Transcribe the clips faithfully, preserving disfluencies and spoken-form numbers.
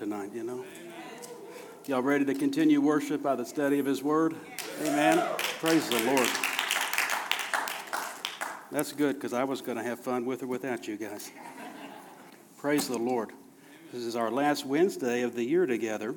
tonight, you know. Y'all ready to continue worship by the study of His Word? Amen. Praise the Lord. That's good, because I was going to have fun with or without you guys. Praise the Lord. This is our last Wednesday of the year together,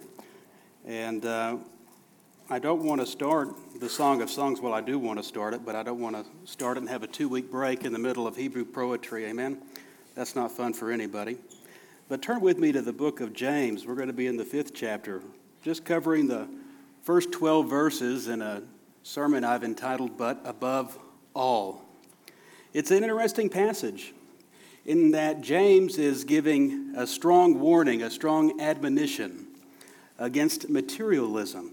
and uh, I don't want to start the Song of Songs. Well, I do want to start it, but I don't want to start it and have a two-week break in the middle of Hebrew poetry. Amen. That's not fun for anybody. But turn with me to the book of James. We're going to be in the fifth chapter, just covering the first twelve verses in a sermon I've entitled, But Above All. It's an interesting passage in that James is giving a strong warning, a strong admonition against materialism.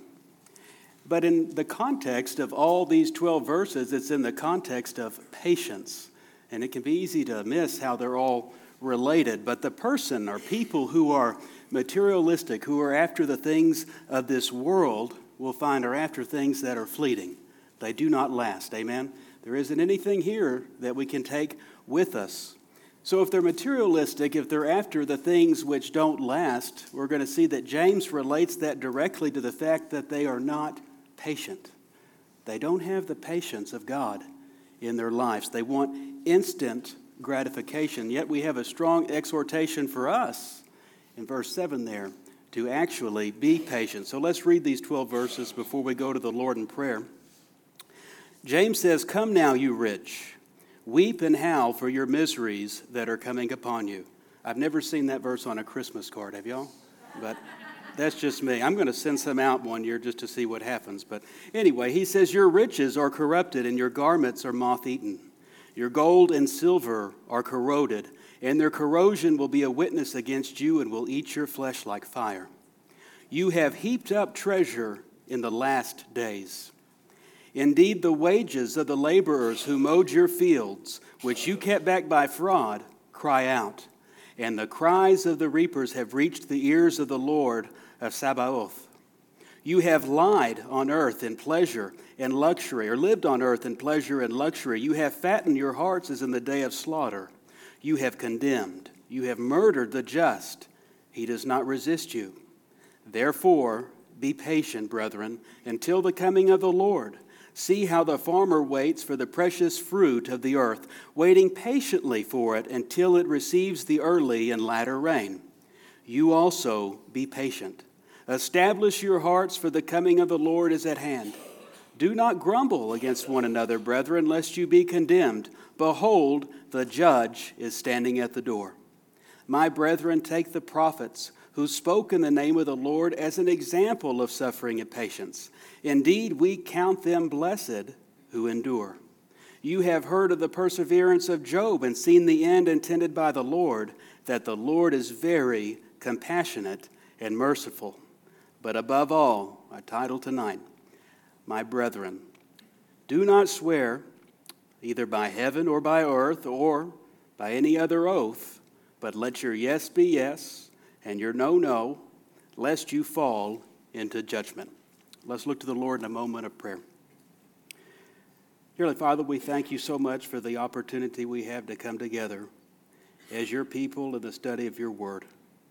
But in the context of all these twelve verses, it's in the context of patience. And it can be easy to miss how they're all related. But the person or people who are materialistic, who are after the things of this world, will find are after things that are fleeting. They do not last. Amen? There isn't anything here that we can take with us. So if they're materialistic, if they're after the things which don't last, we're going to see that James relates that directly to the fact that they are not patient. They don't have the patience of God in their lives. They want instant gratification. Yet we have a strong exhortation for us in verse seven there to actually be patient. So let's read these twelve verses before we go to the Lord in prayer. James says, "Come now, you rich, weep and howl for your miseries that are coming upon you." I've never seen that verse on a Christmas card, have y'all? But that's just me. I'm going to send some out one year just to see what happens. But anyway, he says, "Your riches are corrupted and your garments are moth-eaten. Your gold and silver are corroded, and their corrosion will be a witness against you and will eat your flesh like fire. You have heaped up treasure in the last days. Indeed, the wages of the laborers who mowed your fields, which you kept back by fraud, cry out. And the cries of the reapers have reached the ears of the Lord of Sabaoth. You have lied on earth in pleasure and luxury, or lived on earth in pleasure and luxury. You have fattened your hearts as in the day of slaughter. You have condemned. You have murdered the just. He does not resist you. Therefore, be patient, brethren, until the coming of the Lord. See how the farmer waits for the precious fruit of the earth, waiting patiently for it until it receives the early and latter rain. You also be patient. Establish your hearts, for the coming of the Lord is at hand. Do not grumble against one another, brethren, lest you be condemned. Behold, the judge is standing at the door. My brethren, take the prophets who spoke in the name of the Lord as an example of suffering and patience. Indeed, we count them blessed who endure. You have heard of the perseverance of Job and seen the end intended by the Lord, that the Lord is very compassionate and merciful. But above all, our title tonight, my brethren, do not swear either by heaven or by earth or by any other oath, but let your yes be yes and your no, no, lest you fall into judgment. Let's look to the Lord in a moment of prayer. Dearly Father, we thank you so much for the opportunity we have to come together as your people in the study of your word.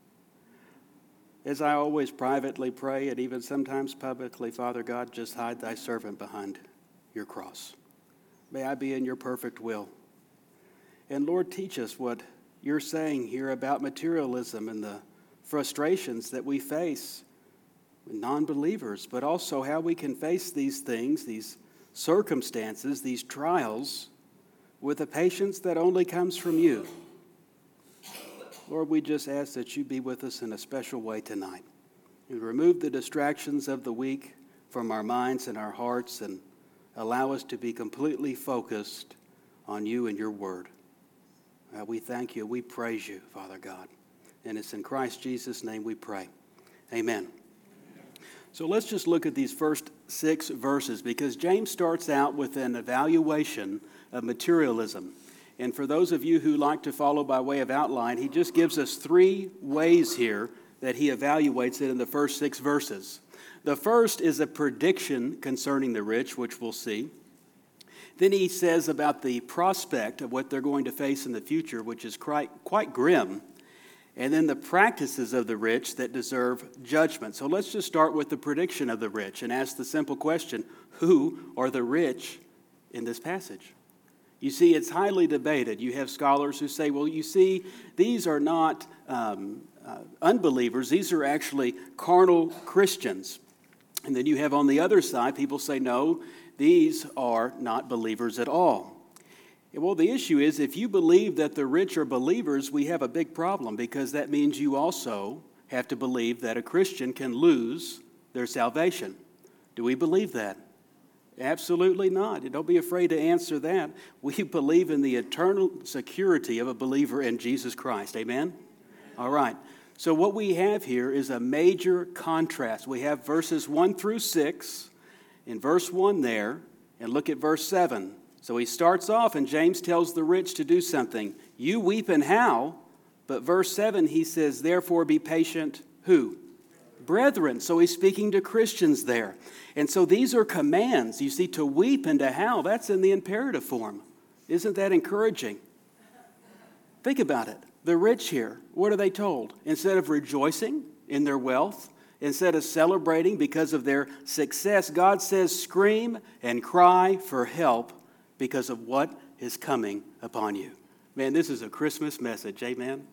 As I always privately pray, and even sometimes publicly, Father God, just hide thy servant behind your cross. May I be in your perfect will. And Lord, teach us what you're saying here about materialism and the frustrations that we face with non-believers, but also how we can face these things, these circumstances, these trials, with a patience that only comes from you. Lord, we just ask that you be with us in a special way tonight. You remove the distractions of the week from our minds and our hearts and allow us to be completely focused on you and your word. Uh, we thank you. We praise you, Father God. And it's in Christ Jesus' name we pray. Amen. So let's just look at these first six verses, because James starts out with an evaluation of materialism. And for those of you who like to follow by way of outline, he just gives us three ways here that he evaluates it in the first six verses. The first is a prediction concerning the rich, which we'll see. Then he says about the prospect of what they're going to face in the future, which is quite, quite grim. and then the practices of the rich that deserve judgment. So let's just start with the prediction of the rich and ask the simple question, who are the rich in this passage? You see, it's highly debated. You have scholars who say, well, you see, these are not um, uh, unbelievers. These are actually carnal Christians. And then you have on the other side, people say, no, these are not believers at all. Well, the issue is, if you believe that the rich are believers, we have a big problem, because that means you also have to believe that a Christian can lose their salvation. Do we believe that? Absolutely not. Don't be afraid to answer that. We believe in the eternal security of a believer in Jesus Christ. Amen? All right. So what we have here is a major contrast. We have verses one through six. In verse one there, and look at verse seven. So he starts off, and James tells the rich to do something. You weep and howl, but verse seven, he says, therefore be patient, who? Brethren. So he's speaking to Christians there. And so these are commands. You see, to weep and to howl, that's in the imperative form. Isn't that encouraging? Think about it. The rich here, what are they told? Instead of rejoicing in their wealth, instead of celebrating because of their success, God says, scream and cry for help because of what is coming upon you. Man, this is a Christmas message, amen?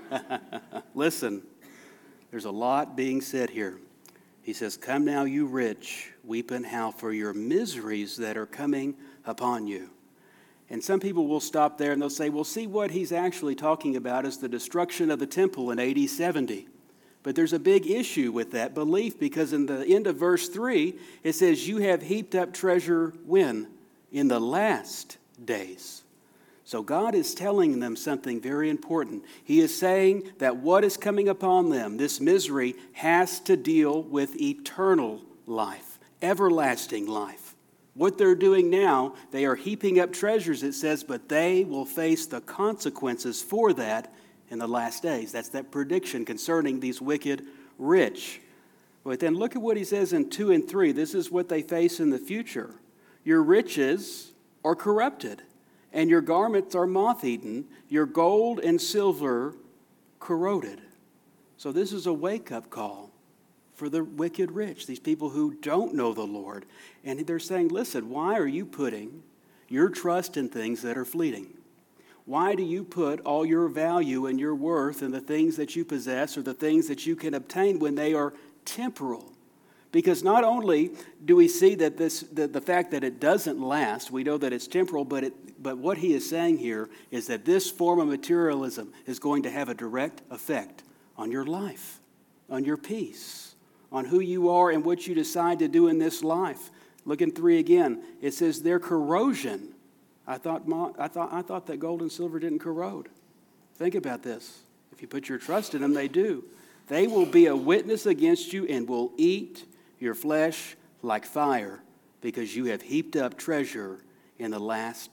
Listen, there's a lot being said here. He says, come now, you rich, weep and howl for your miseries that are coming upon you. And some people will stop there and they'll say, well, see, what he's actually talking about is the destruction of the temple in A D seventy. But there's a big issue with that belief, because in the end of verse three, it says, you have heaped up treasure when? In the last days. So God is telling them something very important. He is saying that what is coming upon them, this misery, has to deal with eternal life, everlasting life. What they're doing now, they are heaping up treasures, it says, but they will face the consequences for that in the last days. That's that prediction concerning these wicked rich. But then look at what he says in two and three. This is what they face in the future. Your riches are corrupted, and your garments are moth-eaten, your gold and silver corroded. So this is a wake-up call for the wicked rich, these people who don't know the Lord. And they're saying, listen, why are you putting your trust in things that are fleeting? Why do you put all your value and your worth in the things that you possess or the things that you can obtain when they are temporal? Because not only do we see that this, the, the fact that it doesn't last, we know that it's temporal, but, it, but what he is saying here is that this form of materialism is going to have a direct effect on your life, on your peace, on who you are and what you decide to do in this life. Look in three again. It says their corrosion. I thought, I thought, I thought that gold and silver didn't corrode. Think about this. If you put your trust in them, they do. They will be a witness against you and will eat your flesh like fire, because you have heaped up treasure in the last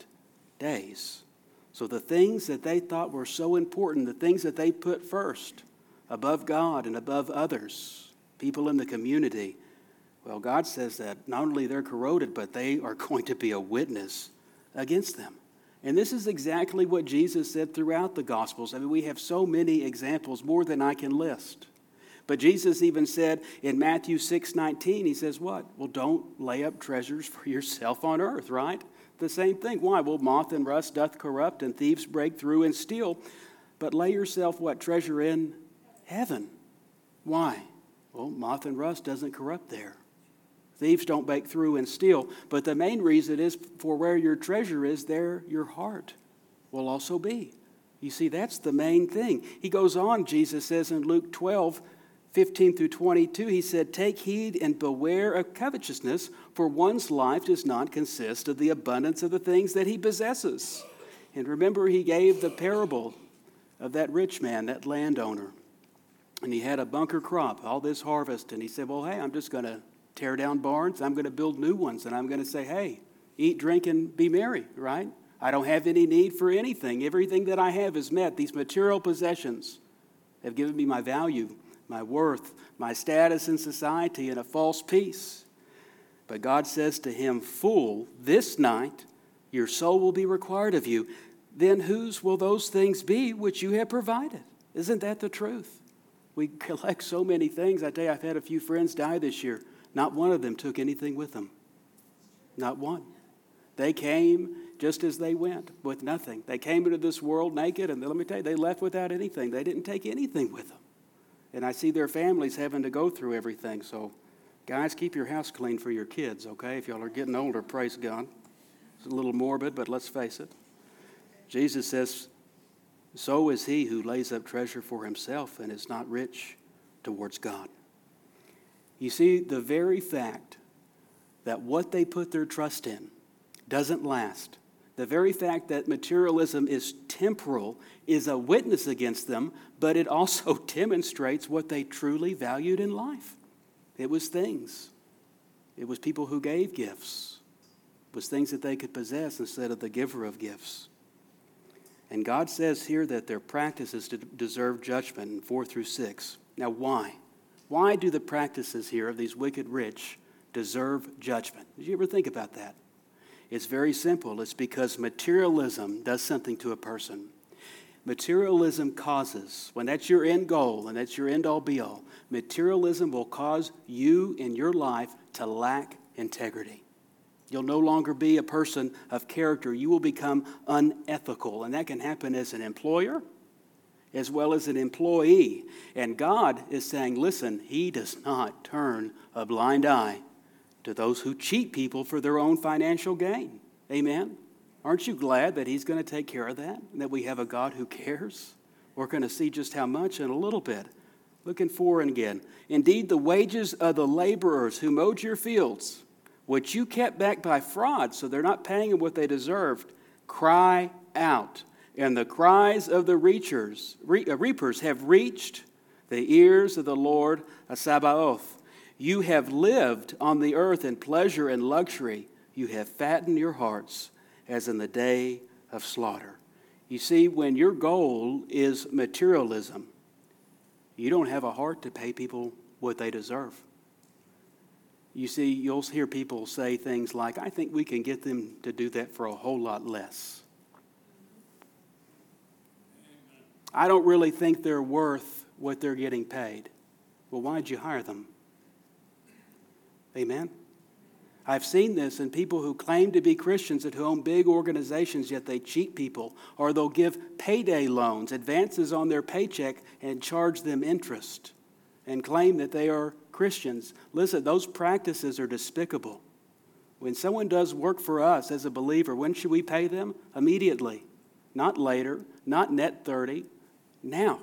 days. So the things that they thought were so important, the things that they put first, above God and above others, people in the community, well, God says that not only they're corroded, but they are going to be a witness against them. And this is exactly what Jesus said throughout the Gospels. I mean, we have so many examples, more than I can list. But Jesus even said in Matthew six nineteen, he says what? Well, don't lay up treasures for yourself on earth, right? The same thing. Why? Well, moth and rust doth corrupt, and thieves break through and steal. But lay yourself what? Treasure in heaven. Why? Well, moth and rust doesn't corrupt there. Thieves don't break through and steal. But the main reason is, for where your treasure is, there your heart will also be. You see, that's the main thing. He goes on, Jesus says in Luke twelve, fifteen through twenty-two, he said, take heed and beware of covetousness, for one's life does not consist of the abundance of the things that he possesses. And remember, he gave the parable of that rich man, that landowner. And he had a bunker crop, all this harvest. And he said, well, hey, I'm just going to tear down barns. I'm going to build new ones. And I'm going to say, hey, eat, drink, and be merry, right? I don't have any need for anything. Everything that I have is met. These material possessions have given me my value, my worth, my status in society, and a false peace. But God says to him, fool, this night your soul will be required of you. Then whose will those things be which you have provided? Isn't that the truth? We collect so many things. I tell you, I've had a few friends die this year. Not one of them took anything with them. Not one. They came just as they went, with nothing. They came into this world naked, and let me tell you, they left without anything. They didn't take anything with them. And I see their families having to go through everything. So, guys, keep your house clean for your kids, okay? If y'all are getting older, praise God. It's a little morbid, but let's face it. Jesus says, so is he who lays up treasure for himself and is not rich towards God. You see, the very fact that what they put their trust in doesn't last, the very fact that materialism is temporal is a witness against them, but it also demonstrates what they truly valued in life. It was things. It was people who gave gifts. It was things that they could possess instead of the giver of gifts. And God says here that their practices deserve judgment in four through six. Now, why? Why do the practices here of these wicked rich deserve judgment? Did you ever think about that? It's very simple. It's because materialism does something to a person. Materialism causes, when that's your end goal and that's your end-all be-all, materialism will cause you in your life to lack integrity. You'll no longer be a person of character. You will become unethical, and that can happen as an employer as well as an employee. And God is saying, listen, he does not turn a blind eye to those who cheat people for their own financial gain. Amen? Aren't you glad that he's going to take care of that and that we have a God who cares? We're going to see just how much in a little bit. Looking forward again. Indeed, the wages of the laborers who mowed your fields, which you kept back by fraud, so they're not paying them what they deserved, cry out. And the cries of the reachers, re, uh, reapers have reached the ears of the Lord of Sabaoth. You have lived on the earth in pleasure and luxury. You have fattened your hearts as in the day of slaughter. You see, when your goal is materialism, you don't have a heart to pay people what they deserve. You see, you'll hear people say things like, I think we can get them to do that for a whole lot less. I don't really think they're worth what they're getting paid. Well, why'd you hire them? Amen? I've seen this in people who claim to be Christians and who own big organizations, yet they cheat people, or they'll give payday loans, advances on their paycheck, and charge them interest and claim that they are Christians. Listen, those practices are despicable. When someone does work for us as a believer, when should we pay them? Immediately. Not later, not net thirty, now.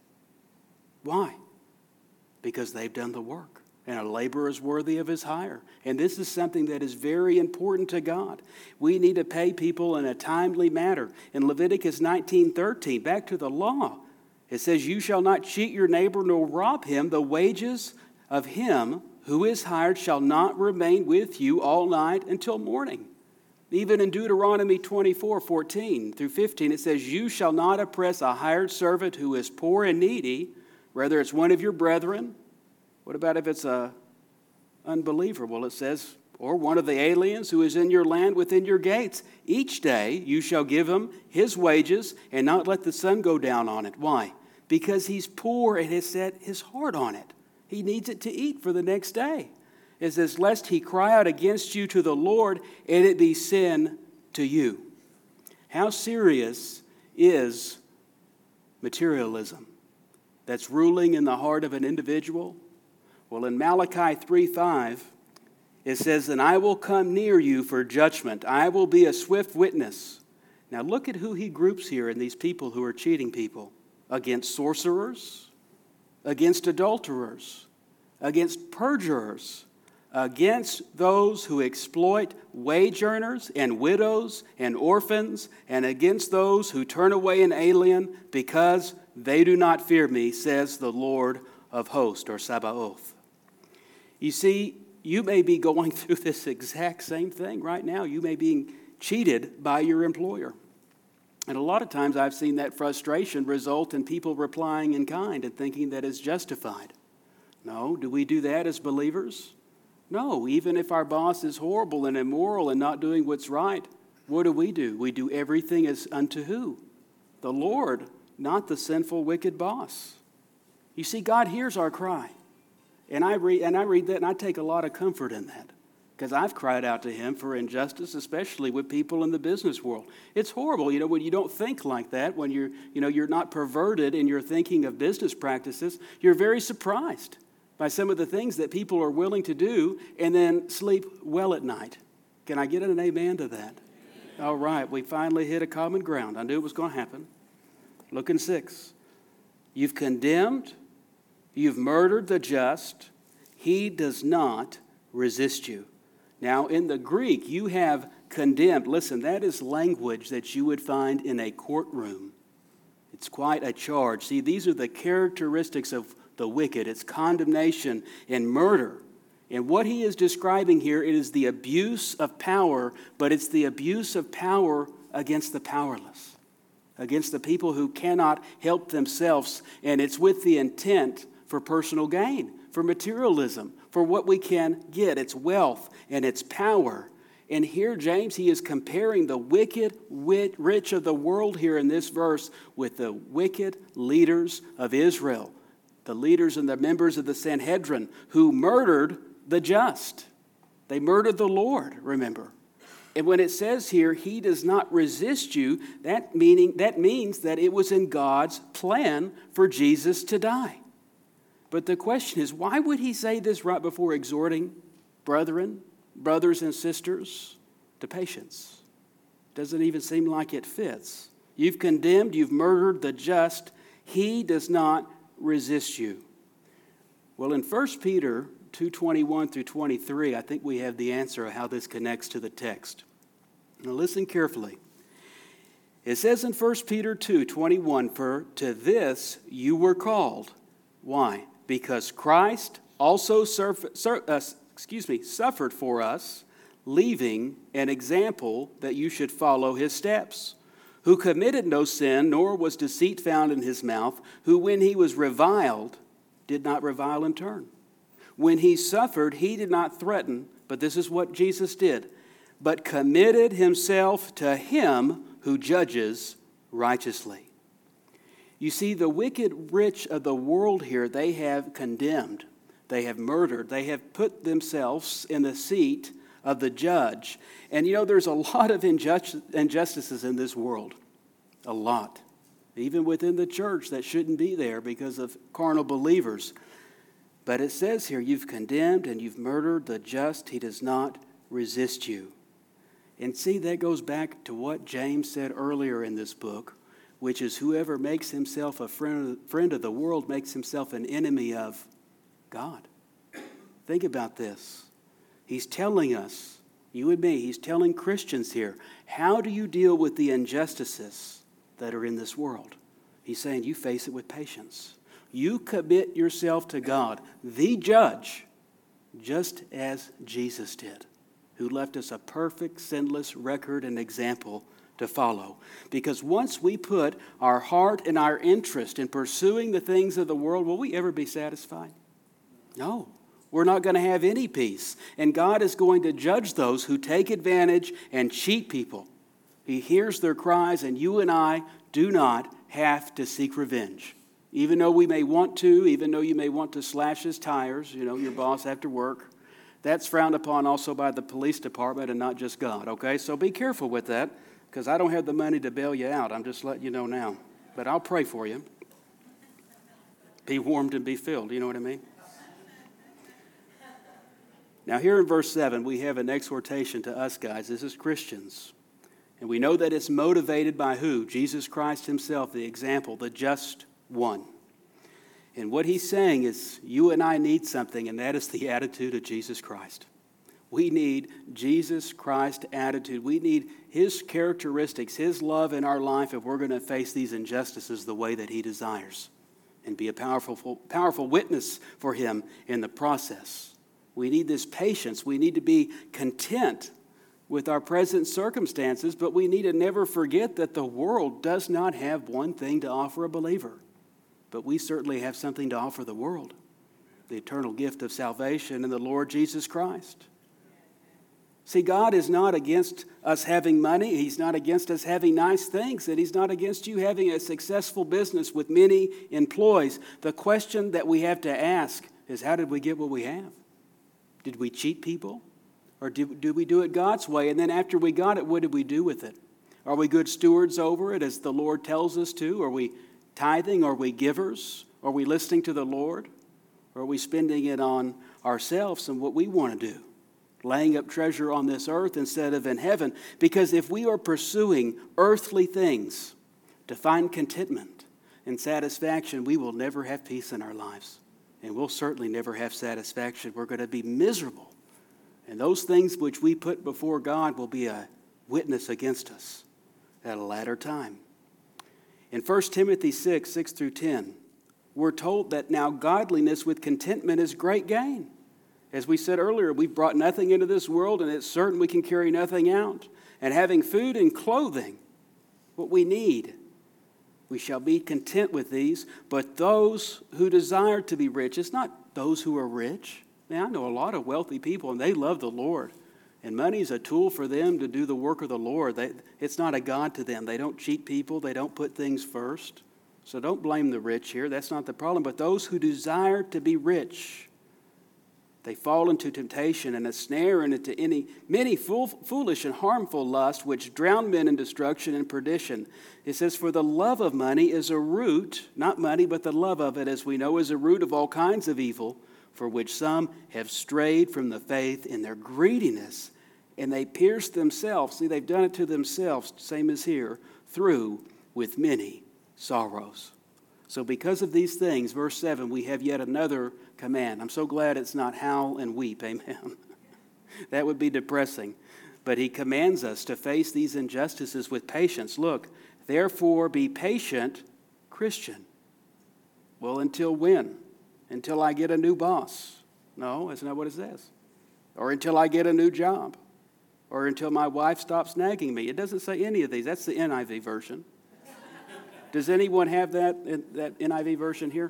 Why? Because they've done the work. And a laborer is worthy of his hire. And this is something that is very important to God. We need to pay people in a timely manner. In Leviticus nineteen thirteen, back to the law, it says, you shall not cheat your neighbor nor rob him. The wages of him who is hired shall not remain with you all night until morning. Even in Deuteronomy twenty-four fourteen through fifteen, it says, you shall not oppress a hired servant who is poor and needy, whether it's one of your brethren. What about if it's a unbeliever? Well, it says, or one of the aliens who is in your land within your gates. Each day you shall give him his wages and not let the sun go down on it. Why? Because he's poor and has set his heart on it. He needs it to eat for the next day. It says, lest he cry out against you to the Lord and it be sin to you. How serious is materialism that's ruling in the heart of an individual? Well, in Malachi three five, it says, and I will come near you for judgment. I will be a swift witness. Now look at who he groups here in these people who are cheating people. Against sorcerers, against adulterers, against perjurers, against those who exploit wage earners and widows and orphans, and against those who turn away an alien because they do not fear me, says the Lord of hosts, or Sabaoth. You see, you may be going through this exact same thing right now. You may be being cheated by your employer. And a lot of times I've seen that frustration result in people replying in kind and thinking that it's justified. No, do we do that as believers? No, even if our boss is horrible and immoral and not doing what's right, what do we do? We do everything as unto who? The Lord, not the sinful, wicked boss. You see, God hears our cry. And I read, and I read that, and I take a lot of comfort in that. Because I've cried out to him for injustice, especially with people in the business world. It's horrible, you know, when you don't think like that, when you're, you know, you're not perverted in your thinking of business practices, you're very surprised by some of the things that people are willing to do and then sleep well at night. Can I get an amen to that? All right, we finally hit a common ground. I knew it was going to happen. Look in six. You've condemned, you've murdered the just. He does not resist you. Now, in the Greek, you have condemned. Listen, that is language that you would find in a courtroom. It's quite a charge. See, these are the characteristics of the wicked. It's condemnation and murder. And what he is describing here, it is the abuse of power, but it's the abuse of power against the powerless, against the people who cannot help themselves. And it's with the intent for personal gain, for materialism, for what we can get. It's wealth and it's power. And here, James, he is comparing the wicked rich of the world here in this verse with the wicked leaders of Israel, the leaders and the members of the Sanhedrin who murdered the just. They murdered the Lord, remember. And when it says here, he does not resist you, that meaning that means that it was in God's plan for Jesus to die. But the question is, why would he say this right before exhorting brethren, brothers and sisters to patience? Doesn't even seem like it fits. You've condemned, you've murdered the just. He does not resist you. Well, in First Peter two twenty-one through twenty-three, I think we have the answer of how this connects to the text. Now listen carefully. It says in First Peter two twenty-one, for to this you were called. Why? Because Christ also surf, sur, uh, excuse me, suffered for us, leaving an example that you should follow his steps, who committed no sin, nor was deceit found in his mouth, who when he was reviled, did not revile in turn. When he suffered, he did not threaten, but this is what Jesus did, but committed himself to him who judges righteously. You see, the wicked rich of the world here, they have condemned, they have murdered, they have put themselves in the seat of the judge. And you know, there's a lot of injust- injustices in this world, a lot. Even within the church that shouldn't be there because of carnal believers. But it says here, you've condemned and you've murdered the just, he does not resist you. And see, that goes back to what James said earlier in this book, which is whoever makes himself a friend, friend of the world makes himself an enemy of God. Think about this. He's telling us, you and me, he's telling Christians here, how do you deal with the injustices that are in this world? He's saying you face it with patience. You commit yourself to God, the judge, just as Jesus did, who left us a perfect, sinless record and example to follow. Because once we put our heart and our interest in pursuing the things of the world, will we ever be satisfied? No. We're not going to have any peace. And God is going to judge those who take advantage and cheat people. He hears their cries, and you and I do not have to seek revenge. Even though we may want to, even though you may want to slash his tires, you know, your boss after work, that's frowned upon also by the police department and not just God, okay? So be careful with that, because I don't have the money to bail you out. I'm just letting you know now. But I'll pray for you. Be warmed and be filled, you know what I mean? Now here in verse seven, we have an exhortation to us guys. This is Christians. And we know that it's motivated by who? Jesus Christ himself, the example, the just one. And what he's saying is you and I need something, and that is the attitude of Jesus Christ. We need Jesus Christ's attitude. We need his characteristics, his love in our life if we're going to face these injustices the way that he desires and be a powerful, powerful witness for him in the process. We need this patience. We need to be content with our present circumstances, but we need to never forget that the world does not have one thing to offer a believer. But we certainly have something to offer the world, the eternal gift of salvation in the Lord Jesus Christ. See, God is not against us having money. He's not against us having nice things. And He's not against you having a successful business with many employees. The question that we have to ask is, how did we get what we have? Did we cheat people? Or did, did we do it God's way? And then after we got it, what did we do with it? Are we good stewards over it as the Lord tells us to? Are we tithing? Are we givers? Are we listening to the Lord? Or are we spending it on ourselves and what we want to do? Laying up treasure on this earth instead of in heaven. Because if we are pursuing earthly things to find contentment and satisfaction, we will never have peace in our lives. And we'll certainly never have satisfaction. We're going to be miserable. And those things which we put before God will be a witness against us at a latter time. In First Timothy six, six through ten, we're told that now godliness with contentment is great gain. As we said earlier, we've brought nothing into this world, and it's certain we can carry nothing out. And having food and clothing, what we need, we shall be content with these. But those who desire to be rich, it's not those who are rich. Now, I know a lot of wealthy people, and they love the Lord. And money is a tool for them to do the work of the Lord. They, it's not a god to them. They don't cheat people. They don't put things first. So don't blame the rich here. That's not the problem. But those who desire to be rich, they fall into temptation and a snare and into any many fool, foolish and harmful lusts which drown men in destruction and perdition. It says, for the love of money is a root, not money, but the love of it, as we know, is a root of all kinds of evil, for which some have strayed from the faith in their greediness, and they pierced themselves. See, they've done it to themselves, same as here, through with many sorrows. So because of these things, verse seven, we have yet another command. I'm so glad it's not howl and weep, amen. That would be depressing. But he commands us to face these injustices with patience. Look, therefore be patient, Christian. Well, until when? Until I get a new boss. No, that's not what it says. Or until I get a new job. Or until my wife stops nagging me. It doesn't say any of these. That's the N I V version. Does anyone have that, that N I V version here?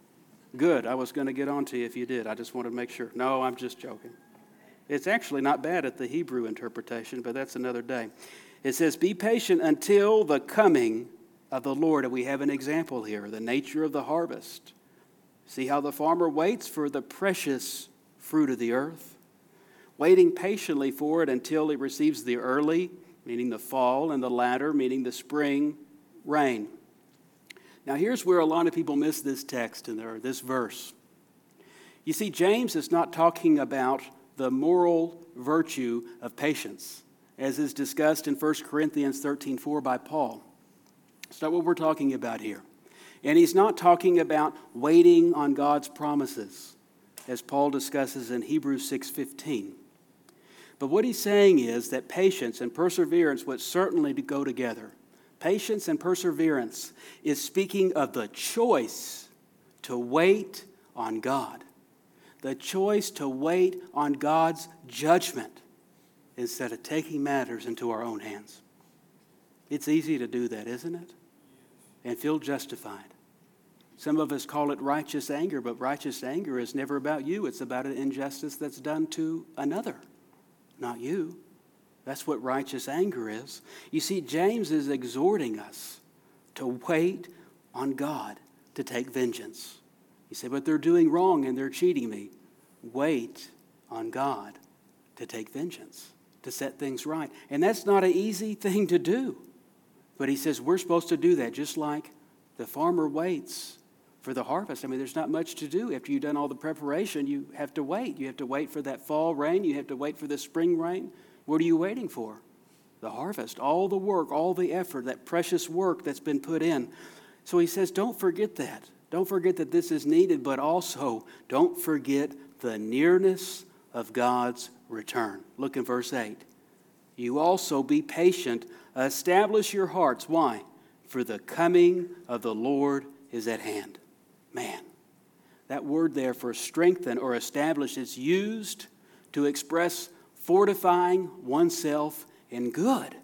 Good. I was going to get on to you if you did. I just wanted to make sure. No, I'm just joking. It's actually not bad at the Hebrew interpretation, but that's another day. It says, be patient until the coming of the Lord. And we have an example here, the nature of the harvest. See how the farmer waits for the precious fruit of the earth, waiting patiently for it until it receives the early, meaning the fall, and the latter, meaning the spring, rain. Now, here's where a lot of people miss this text in there, this verse. You see, James is not talking about the moral virtue of patience, as is discussed in First Corinthians thirteen four by Paul. It's not what we're talking about here. And he's not talking about waiting on God's promises, as Paul discusses in Hebrews six fifteen. But what he's saying is that patience and perseverance would certainly go together. Patience and perseverance is speaking of the choice to wait on God. The choice to wait on God's judgment instead of taking matters into our own hands. It's easy to do that, isn't it? And feel justified. Some of us call it righteous anger, but righteous anger is never about you. It's about an injustice that's done to another, not you. That's what righteous anger is. You see, James is exhorting us to wait on God to take vengeance. You say, but they're doing wrong and they're cheating me. Wait on God to take vengeance, to set things right. And that's not an easy thing to do. But he says we're supposed to do that, just like the farmer waits for the harvest. I mean, there's not much to do. After you've done all the preparation, you have to wait. You have to wait for that fall rain. You have to wait for the spring rain. What are you waiting for? The harvest, all the work, all the effort, that precious work that's been put in. So he says, don't forget that. Don't forget that this is needed, but also don't forget the nearness of God's return. Look in verse eight. You also be patient, establish your hearts. Why? For the coming of the Lord is at hand. Man, that word there for strengthen or establish is used to express fortifying oneself in good.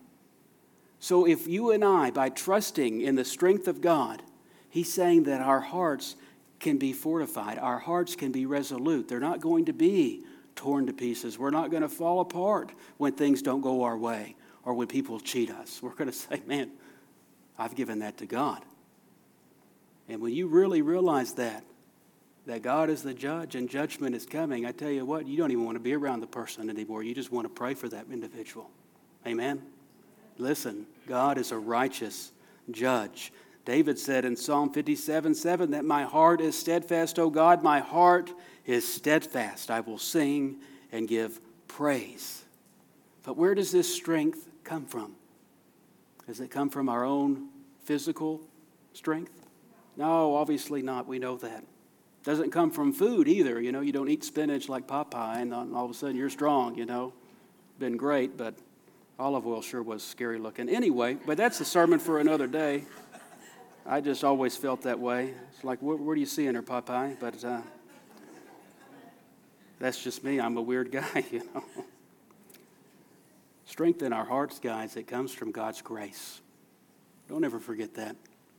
So if you and I, by trusting in the strength of God, he's saying that our hearts can be fortified. Our hearts can be resolute. They're not going to be torn to pieces. We're not going to fall apart when things don't go our way or when people cheat us. We're going to say, man, I've given that to God. And when you really realize that, that God is the judge and judgment is coming, I tell you what, you don't even want to be around the person anymore. You just want to pray for that individual. Amen? Listen, God is a righteous judge. David said in Psalm fifty-seven seven that my heart is steadfast, O God, my heart is steadfast. I will sing and give praise. But where does this strength come from? Does it come from our own physical strength? No, obviously not. We know that. Doesn't come from food either. You know, you don't eat spinach like Popeye and all of a sudden you're strong, you know. Been great, but olive oil sure was scary looking. Anyway, but that's a sermon for another day. I just always felt that way. It's like, where, where do you see in her, Popeye? But uh, that's just me. I'm a weird guy, you know. Strength in our hearts, guys, it comes from God's grace. Don't ever forget that.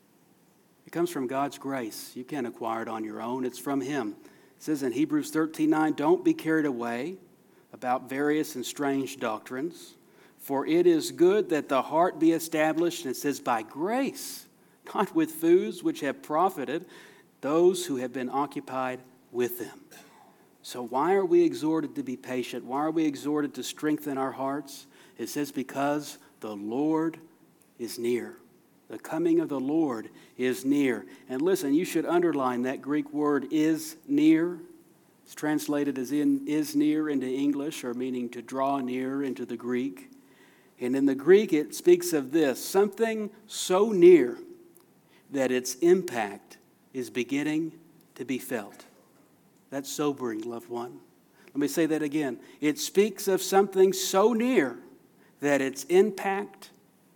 It comes from God's grace. You can't acquire it on your own. It's from Him. It says in Hebrews thirteen nine, don't be carried away about various and strange doctrines, for it is good that the heart be established, and it says by grace, not with foods which have profited those who have been occupied with them. So why are we exhorted to be patient? Why are we exhorted to strengthen our hearts? It says because the Lord is near. The coming of the Lord is near. And listen, you should underline that Greek word is near. It's translated as in is near into English, or meaning to draw near into the Greek. And in the Greek, it speaks of this, something so near that its impact is beginning to be felt. That's sobering, loved one. Let me say that again. It speaks of something so near that its impact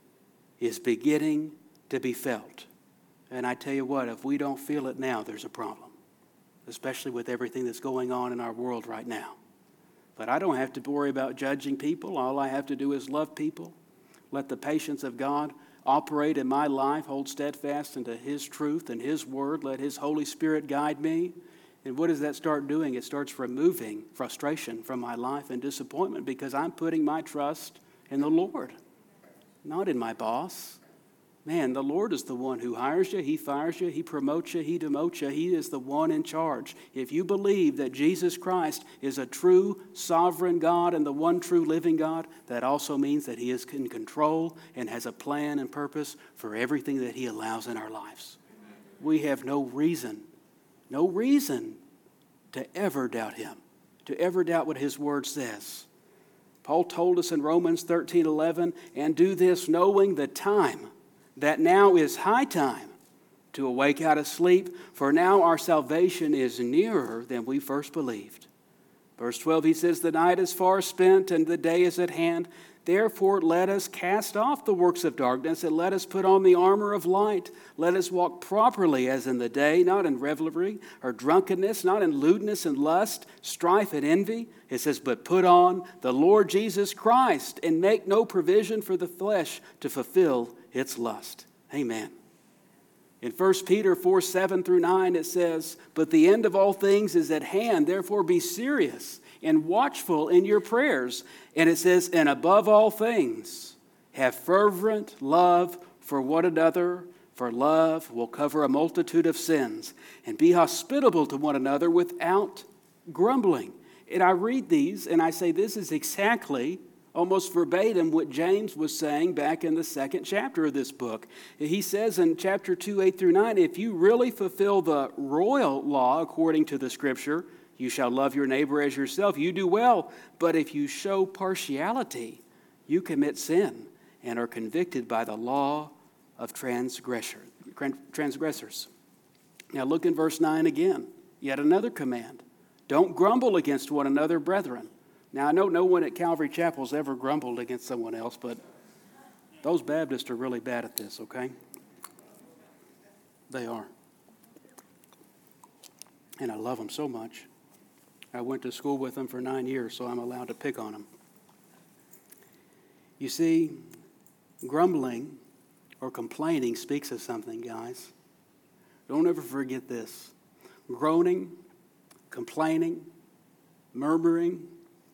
is beginning to be felt. And I tell you what, if we don't feel it now, there's a problem, especially with everything that's going on in our world right now. But I don't have to worry about judging people. All I have to do is love people, let the patience of God operate in my life, hold steadfast into His truth and His word, let His Holy Spirit guide me. And what does that start doing? It starts removing frustration from my life and disappointment, because I'm putting my trust in the Lord, not in my boss. Man, the Lord is the one who hires you, He fires you, He promotes you, He demotes you. He is the one in charge. If you believe that Jesus Christ is a true sovereign God and the one true living God, that also means that He is in control and has a plan and purpose for everything that He allows in our lives. We have no reason, no reason to ever doubt Him, to ever doubt what His word says. Paul told us in Romans thirteen eleven, and do this knowing the time, that now is high time to awake out of sleep, for now our salvation is nearer than we first believed. Verse twelve, he says, the night is far spent and the day is at hand. Therefore, let us cast off the works of darkness and let us put on the armor of light. Let us walk properly as in the day, not in revelry or drunkenness, not in lewdness and lust, strife and envy. It says, but put on the Lord Jesus Christ and make no provision for the flesh to fulfill its lust. Amen. In First Peter four, seven through nine, it says, but the end of all things is at hand. Therefore, be serious and watchful in your prayers. And it says, and above all things, have fervent love for one another, for love will cover a multitude of sins. And be hospitable to one another without grumbling. And I read these and I say, this is exactly, almost verbatim, what James was saying back in the second chapter of this book. He says in chapter two, eight through nine, if you really fulfill the royal law according to the Scripture, you shall love your neighbor as yourself. You do well. But if you show partiality, you commit sin and are convicted by the law of transgressor, transgressors. Now look in verse nine again. Yet another command. Don't grumble against one another, brethren. Now I know no one at Calvary Chapel has ever grumbled against someone else, but those Baptists are really bad at this, okay? They are. And I love them so much. I went to school with them for nine years, so I'm allowed to pick on them. You see, grumbling or complaining speaks of something, guys. Don't ever forget this. Groaning, complaining, murmuring,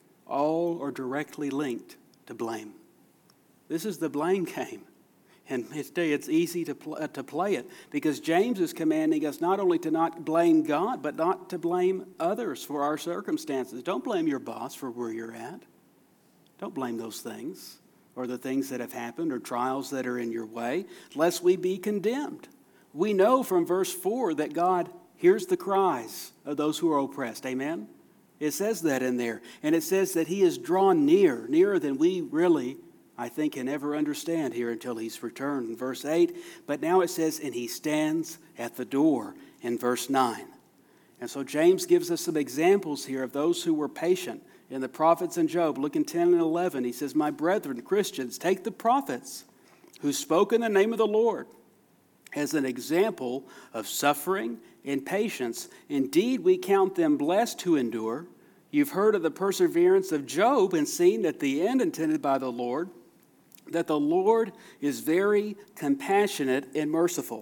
all are directly linked to blame. This is the blame game. And it's easy to, pl- to play it because James is commanding us not only to not blame God, but not to blame others for our circumstances. Don't blame your boss for where you're at. Don't blame those things or the things that have happened or trials that are in your way, lest we be condemned. We know from verse four that God hears the cries of those who are oppressed. Amen? It says that in there. And it says that he is drawn near, nearer than we really I think can ever understand here until he's returned in verse eight. But now it says, and he stands at the door in verse nine. And so James gives us some examples here of those who were patient in the prophets and Job. Look in ten and eleven. He says, my brethren, Christians, take the prophets who spoke in the name of the Lord as an example of suffering and patience. Indeed, we count them blessed who endure. You've heard of the perseverance of Job and seen that the end intended by the Lord, that the Lord is very compassionate and merciful.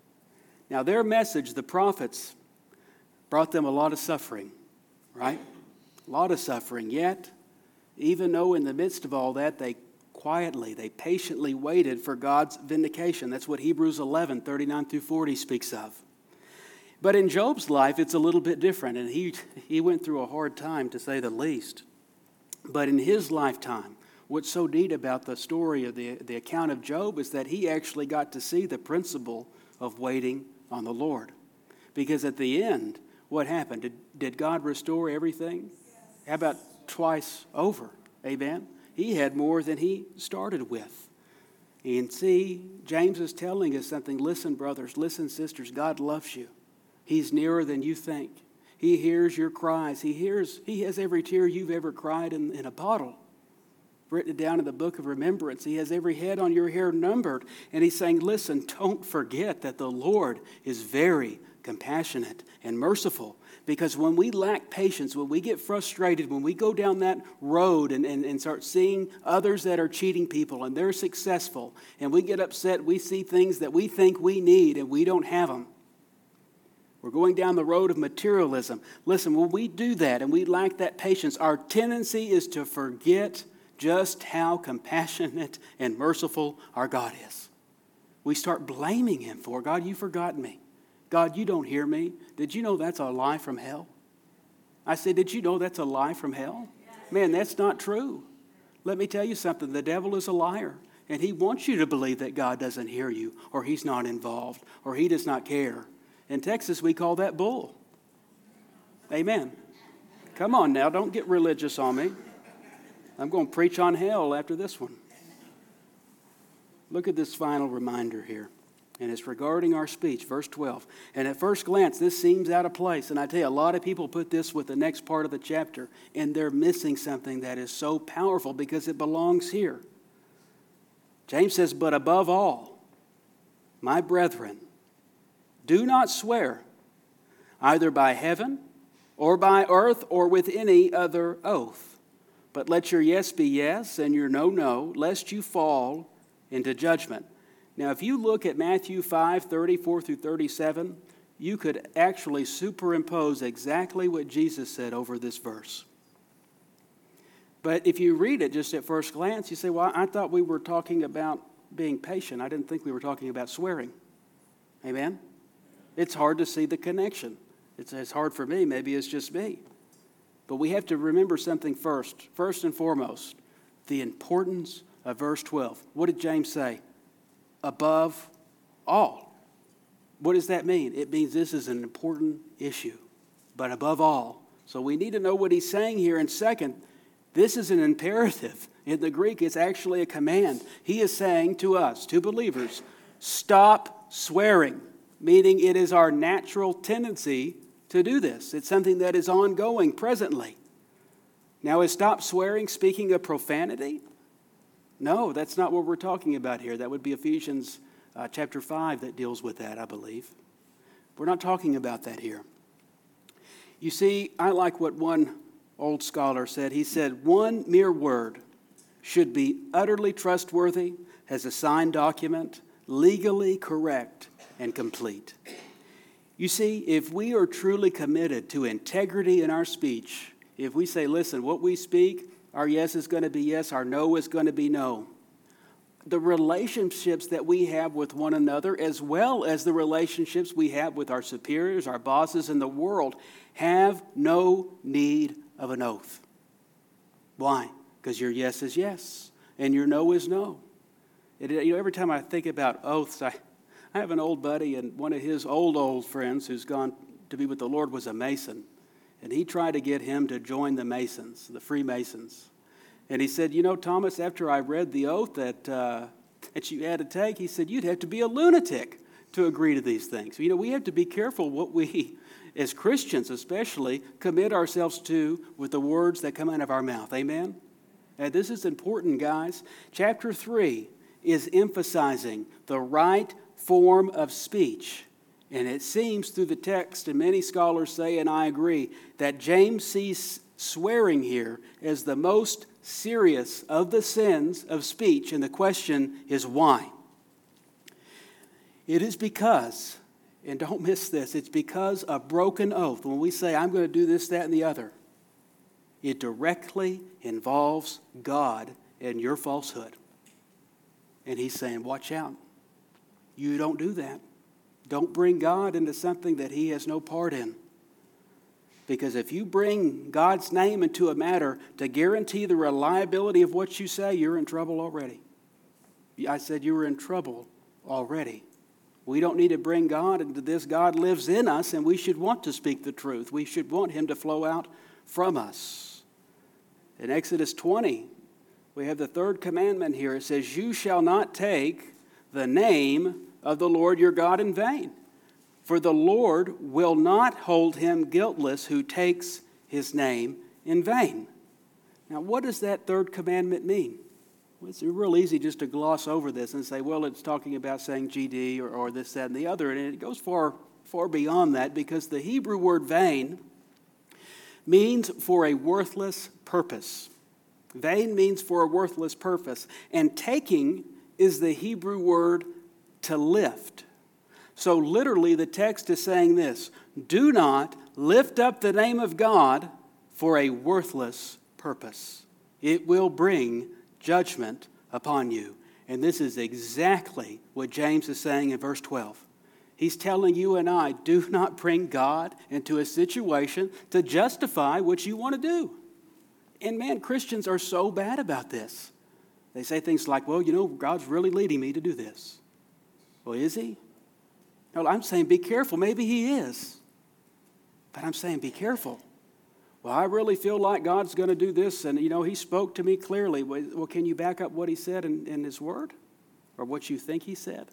Now, their message, the prophets, brought them a lot of suffering, right? A lot of suffering. Yet, even though in the midst of all that, they quietly, they patiently waited for God's vindication. That's what Hebrews eleven, thirty-nine through forty speaks of. But in Job's life, it's a little bit different, and he, he went through a hard time, to say the least. But in his lifetime, what's so neat about the story of the, the account of Job is that he actually got to see the principle of waiting on the Lord. Because at the end, what happened? Did, did God restore everything? Yes. How about twice over? Amen? He had more than he started with. And see, James is telling us something. Listen, brothers, listen, sisters, God loves you. He's nearer than you think. He hears your cries. He hears, he has every tear you've ever cried in, in a bottle, written down in the book of remembrance. He has every head on your hair numbered. And he's saying, listen, don't forget that the Lord is very compassionate and merciful. Because when we lack patience, when we get frustrated, when we go down that road and, and, and start seeing others that are cheating people and they're successful, and we get upset, we see things that we think we need and we don't have them. We're going down the road of materialism. Listen, when we do that and we lack that patience, our tendency is to forget just how compassionate and merciful our God is. We start blaming him for, God, you've forgotten me. God, you don't hear me. Did you know that's a lie from hell? I said, did you know that's a lie from hell? Man, that's not true. Let me tell you something. The devil is a liar. And he wants you to believe that God doesn't hear you, or he's not involved, or he does not care. In Texas, we call that bull. Amen. Come on now, don't get religious on me. I'm going to preach on hell after this one. Look at this final reminder here. And it's regarding our speech, verse twelve. And at first glance, this seems out of place. And I tell you, a lot of people put this with the next part of the chapter, and they're missing something that is so powerful because it belongs here. James says, but above all, my brethren, do not swear, either by heaven or by earth or with any other oath. But let your yes be yes and your no, no, lest you fall into judgment. Now, if you look at Matthew five, thirty-four through thirty-seven, you could actually superimpose exactly what Jesus said over this verse. But if you read it just at first glance, you say, well, I thought we were talking about being patient. I didn't think we were talking about swearing. Amen? It's hard to see the connection. It's, it's hard for me. Maybe it's just me. But we have to remember something first. First and foremost, the importance of verse twelve. What did James say? Above all. What does that mean? It means this is an important issue, but above all. So we need to know what he's saying here. And second, this is an imperative. In the Greek, it's actually a command. He is saying to us, to believers, stop swearing, meaning it is our natural tendency to do this. It's something that is ongoing presently. Now, is stop swearing speaking of profanity? No, that's not what we're talking about here. That would be Ephesians uh, chapter five that deals with that, I believe. We're not talking about that here. You see, I like what one old scholar said. He said, one mere word should be utterly trustworthy as a signed document, legally correct and complete. You see, if we are truly committed to integrity in our speech, if we say, listen, what we speak, our yes is going to be yes, our no is going to be no. The relationships that we have with one another, as well as the relationships we have with our superiors, our bosses in the world, have no need of an oath. Why? Because your yes is yes, and your no is no. It, you know, every time I think about oaths, I, I have an old buddy, and one of his old, old friends who's gone to be with the Lord was a Mason. And he tried to get him to join the Masons, the Freemasons. And he said, you know, Thomas, after I read the oath that uh, that you had to take, he said, you'd have to be a lunatic to agree to these things. You know, we have to be careful what we, as Christians especially, commit ourselves to with the words that come out of our mouth. Amen? And this is important, guys. Chapter three is emphasizing the right form of speech. And it seems through the text, and many scholars say, and I agree, that James sees swearing here as the most serious of the sins of speech, and the question is why? It is because, and don't miss this, it's because a broken oath, when we say, I'm going to do this, that, and the other, it directly involves God and your falsehood. And he's saying, watch out. You don't do that. Don't bring God into something that he has no part in. Because if you bring God's name into a matter to guarantee the reliability of what you say, you're in trouble already. I said you were in trouble already. We don't need to bring God into this. God lives in us, and we should want to speak the truth. We should want him to flow out from us. In Exodus twenty, we have the third commandment here. It says, you shall not take the name of the Lord your God in vain. For the Lord will not hold him guiltless who takes his name in vain. Now, what does that third commandment mean? Well, it's real easy just to gloss over this and say, well, it's talking about saying G D or, or this, that, and the other. And it goes far, far beyond that, because the Hebrew word vain means for a worthless purpose. Vain means for a worthless purpose. And taking is the Hebrew word to lift. So literally the text is saying this: do not lift up the name of God for a worthless purpose. It will bring judgment upon you. And this is exactly what James is saying in verse twelve. He's telling you and I, do not bring God into a situation to justify what you want to do. And man, Christians are so bad about this. They say things like, well, you know, God's really leading me to do this. Well, is he? No, I'm saying be careful. Maybe he is. But I'm saying be careful. Well, I really feel like God's going to do this, and, you know, he spoke to me clearly. Well, can you back up what he said in, in his word? Or what you think he said?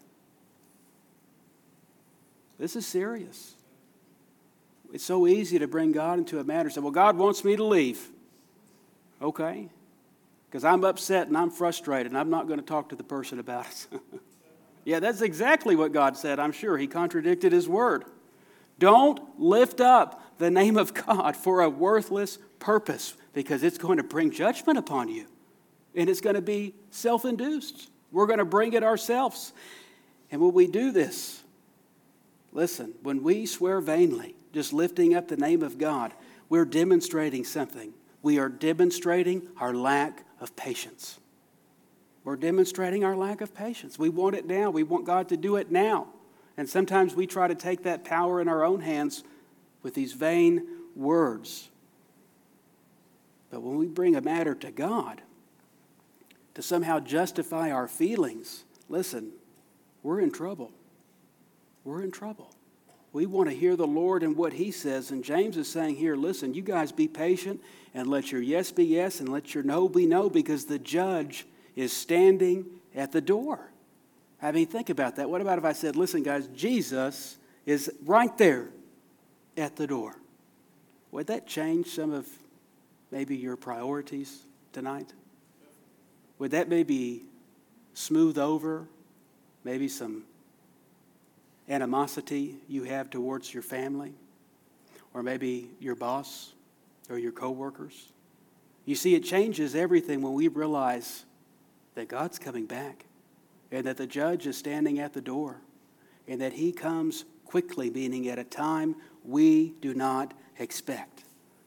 This is serious. It's so easy to bring God into a matter and say, well, God wants me to leave. Okay. Because I'm upset and I'm frustrated, and I'm not going to talk to the person about it. Yeah, that's exactly what God said, I'm sure. He contradicted his word. Don't lift up the name of God for a worthless purpose, because it's going to bring judgment upon you. And it's going to be self-induced. We're going to bring it ourselves. And when we do this, listen, when we swear vainly, just lifting up the name of God, we're demonstrating something. We are demonstrating our lack of patience. We're demonstrating our lack of patience. We want it now. We want God to do it now. And sometimes we try to take that power in our own hands with these vain words. But when we bring a matter to God to somehow justify our feelings, listen, we're in trouble. We're in trouble. We want to hear the Lord and what he says. And James is saying here, listen, you guys be patient and let your yes be yes and let your no be no, because the judge is standing at the door. I mean, think about that. What about if I said, listen, guys, Jesus is right there at the door? Would that change some of maybe your priorities tonight? Would that maybe smooth over maybe some animosity you have towards your family, or maybe your boss or your coworkers? You see, it changes everything when we realize that God's coming back, and that the judge is standing at the door, and that he comes quickly, meaning at a time we do not expect.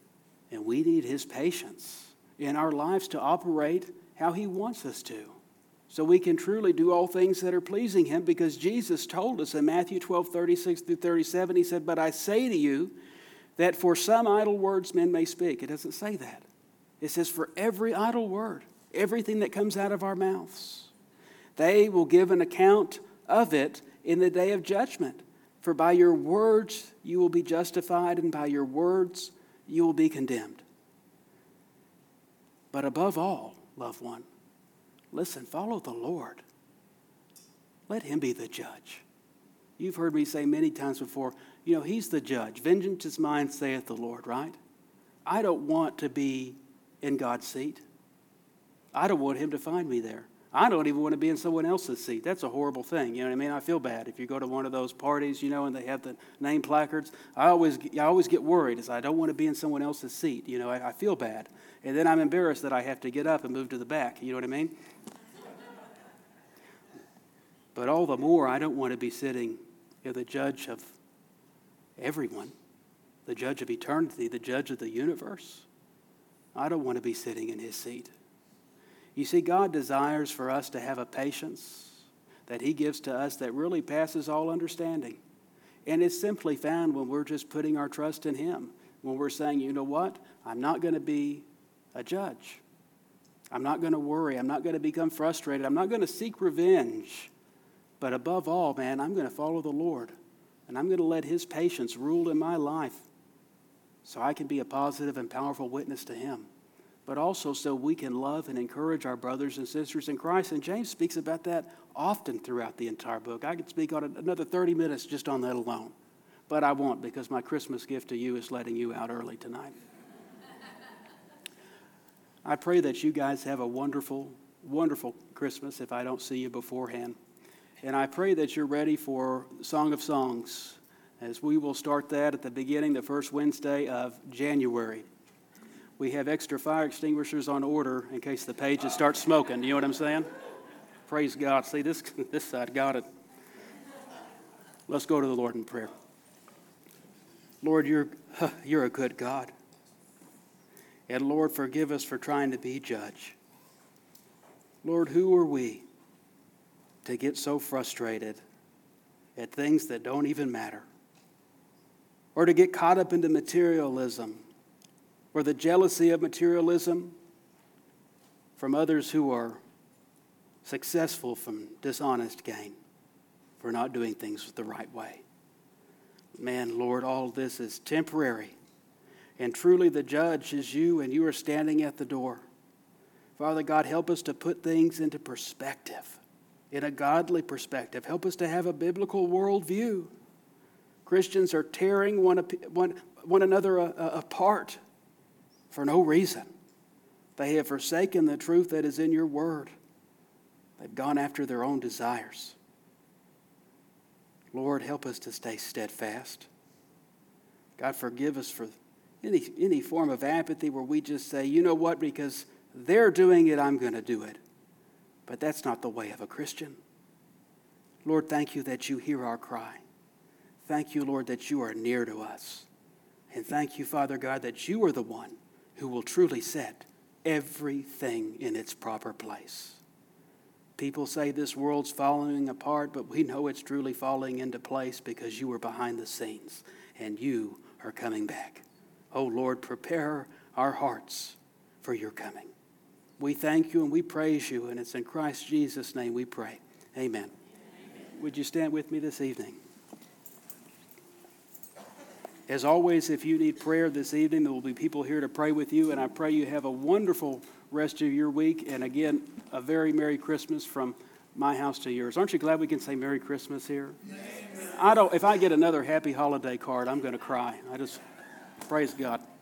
And we need his patience in our lives to operate how he wants us to, so we can truly do all things that are pleasing him, because Jesus told us in Matthew twelve, thirty-six through thirty-seven, he said, "But I say to you that for some idle words men may speak." It doesn't say that. It says for every idle word, everything that comes out of our mouths, they will give an account of it in the day of judgment. For by your words you will be justified, and by your words you will be condemned. But above all, loved one, listen, follow the Lord. Let him be the judge. You've heard me say many times before, you know, he's the judge. Vengeance is mine, saith the Lord, right? I don't want to be in God's seat. I don't want him to find me there. I don't even want to be in someone else's seat. That's a horrible thing. You know what I mean? I feel bad if you go to one of those parties, you know, and they have the name placards. I always, I always get worried as I don't want to be in someone else's seat. You know, I, I feel bad. And then I'm embarrassed that I have to get up and move to the back. You know what I mean? But all the more, I don't want to be sitting as the judge of everyone, the judge of eternity, the judge of the universe. I don't want to be sitting in his seat. You see, God desires for us to have a patience that he gives to us that really passes all understanding. And it's simply found when we're just putting our trust in him. When we're saying, you know what? I'm not going to be a judge. I'm not going to worry. I'm not going to become frustrated. I'm not going to seek revenge. But above all, man, I'm going to follow the Lord. And I'm going to let his patience rule in my life so I can be a positive and powerful witness to him. But also so we can love and encourage our brothers and sisters in Christ. And James speaks about that often throughout the entire book. I could speak on another thirty minutes just on that alone. But I won't, because my Christmas gift to you is letting you out early tonight. I pray that you guys have a wonderful, wonderful Christmas if I don't see you beforehand. And I pray that you're ready for Song of Songs, as we will start that at the beginning, the first Wednesday of January. We have extra fire extinguishers on order in case the pages start smoking. You know what I'm saying? Praise God. See, this, this side got it. Let's go to the Lord in prayer. Lord, you're, you're a good God. And Lord, forgive us for trying to be judge. Lord, who are we to get so frustrated at things that don't even matter? Or to get caught up into materialism, or the jealousy of materialism from others who are successful from dishonest gain, for not doing things the right way. Man, Lord, all this is temporary. And truly the judge is you, and you are standing at the door. Father God, help us to put things into perspective, in a godly perspective. Help us to have a biblical worldview. Christians are tearing one, one, one another apart for no reason. They have forsaken the truth that is in your word. They've gone after their own desires. Lord, help us to stay steadfast. God, forgive us for any, any form of apathy where we just say, you know what, because they're doing it, I'm going to do it. But that's not the way of a Christian. Lord, thank you that you hear our cry. Thank you, Lord, that you are near to us. And thank you, Father God, that you are the one who will truly set everything in its proper place. People say this world's falling apart, but we know it's truly falling into place because you are behind the scenes and you are coming back. Oh, Lord, prepare our hearts for your coming. We thank you and we praise you, and it's in Christ Jesus' name we pray. Amen. Amen. Would you stand with me this evening? As always, if you need prayer this evening, there will be people here to pray with you, and I pray you have a wonderful rest of your week, and again, a very Merry Christmas from my house to yours. Aren't you glad we can say Merry Christmas here? Amen. I don't. If I get another Happy Holiday card, I'm going to cry. I just, praise God.